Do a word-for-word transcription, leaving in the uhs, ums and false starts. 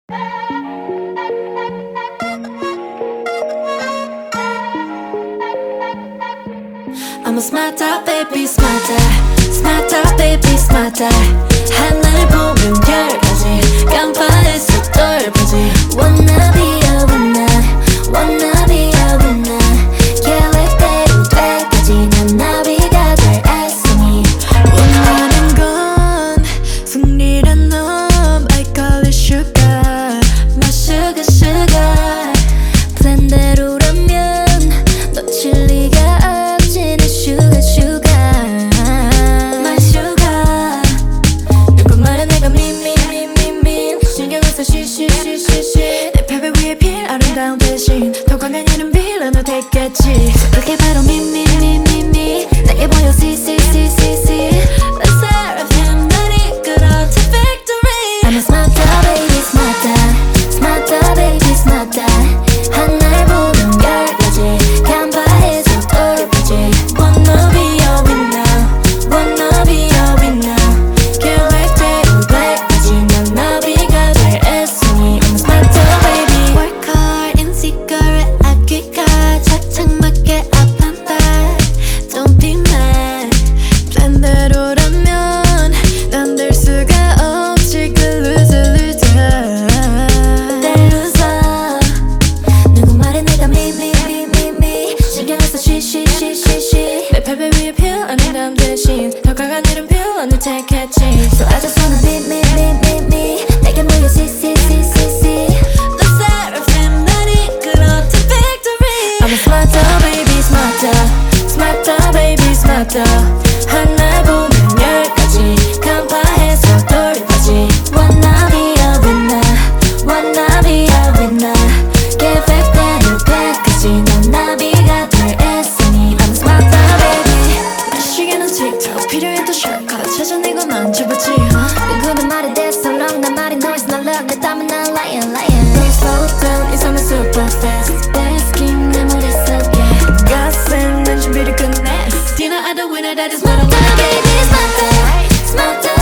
I'm a smarter baby smarter smarter baby smarter 하늘 보면 별까지 깜빡했어 똘보지 Wanna be a winner Wanna be a winner 계획대로 될까지 난 나비가 될 애송이 원하는 건 승리란 놈 I call it sugar My sugar sugar 플랜대로라면 놓칠 리가 없지 내 sugar sugar My sugar 누구 말에 내가 미미미미미 신경을 써 쉬쉬쉬쉬쉬 내 패배 위에 필 아름다운 대신 더 강한 이름 빌런을 택했지 그게 바로 미미미미미 내게 보여 see see see see see Let's seraphim 날 이끌어 to victory I'm a smarter baby smarter smarter baby smarter 하늘 보면 별까지 간파해서 똘보지 Wanna be a winner Wanna be a winner 계획대로 될까지 난 나비가 될 애송이 I'm a smarter baby Work hard insecure 아끼가 착착 맞게 up and back Don't be mad 플랜대로라면 난 될 수가 없지 그 loser loser 내 loser 누구 말에 내가 미미미미미 신경을 써 쉬쉬쉬쉬쉬 내 패배 위에 필요한 남 대신 더 강한 이름 필요한을 택했지 So I just wanna be me me me me 내게 모여 see see see see see The seraphim 날 이끌어 to victory I'm a smarter baby smarter smarter baby smarter 하나 보면 열까지 간파해서 똘보지 Wanna be a winner Wanna be a winner 계획대로 끝까지 난 나비가 될 애송이 I'm a smarter baby 내 시계는 틱톡 필요해도 shortcut 찾아내고 만져보지 huh? 누구는 말이 대설렁 난 말이 noise 난 love 내 땀은 난 lion lion Don't slow down 이 삶은 super fast Basking 내 머릿속에 가슴 난 준비를 끝내 Dinner at the winner that is what I wanna be Smarter, smarter